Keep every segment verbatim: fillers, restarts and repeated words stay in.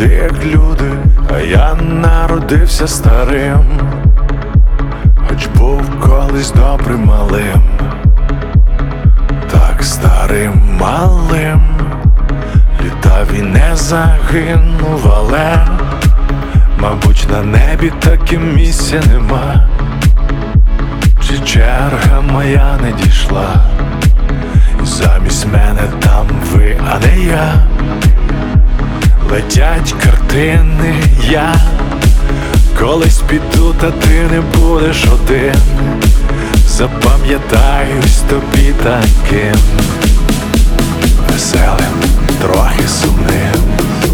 люди як люди, а я народився старим, хоч був колись добрим малим, так старим малим, літав і не загинув, але мабуть на небі таки місця нема. Чи черга моя не дійшла, і замість мене там ви, а не я. Летять картини, я колись піду, та ти не будеш один. Запам'ятаюсь тобі таким веселим, трохи сумним.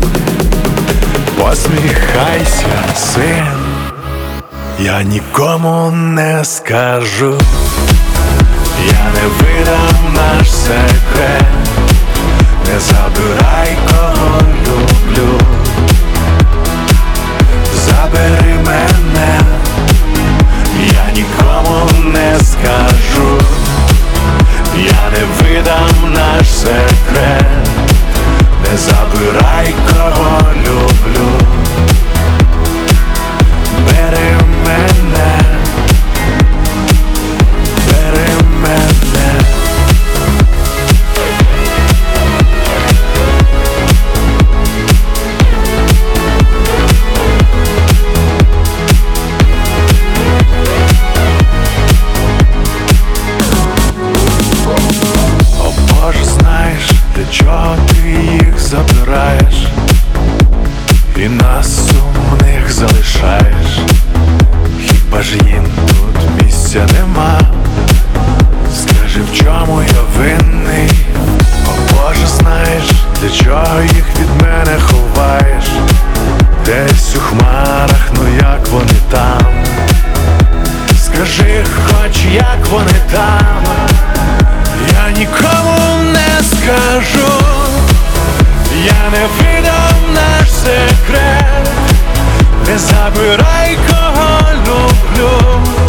Посміхайся, син, я нікому не скажу, я не видам наш секрет. Не забирай, кого люблю, забери мене, я нікому не скажу, я не видам наш секрет. Не забирай, кого люблю, бери мене, бери мене. О Боже, знаєш, для чого ти їх забираєш і нас сумних залишаєш? Хіба ж їм тут місця нема? Скажи, в чому я винний? О Боже, знаєш, для чого їх від мене ховаєш? Десь у хмарах, ну як вони там? Скажи хоч, як вони там? Я нікому не скажу, я не видам наш секрет. Не забирай, кого люблю,